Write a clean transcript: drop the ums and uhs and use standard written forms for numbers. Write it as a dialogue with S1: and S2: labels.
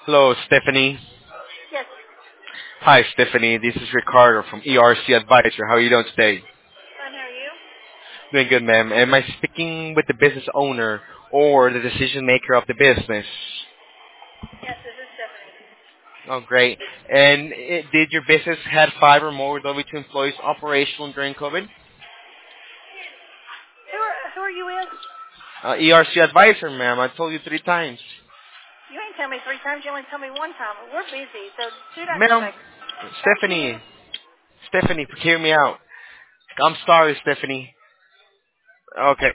S1: Hello, Stephanie.
S2: Yes.
S1: Hi, Stephanie. This is Ricardo from ERC Advisor. How are you doing today?
S2: Fine, how are you?
S1: Doing good, ma'am. Am I speaking with the business owner or the decision maker of the business?
S2: Yes, this is Stephanie.
S1: Oh, great. And did your business had 5 or more W2 employees operational during COVID?
S2: Who are you with?
S1: ERC Advisor, ma'am. I told you 3 times.
S2: You ain't tell me 3 times. You only tell me 1 time. We're busy, so do not come
S1: Ma'am,
S2: back. Thank you.
S1: Stephanie, hear me out. I'm sorry, Stephanie. Okay.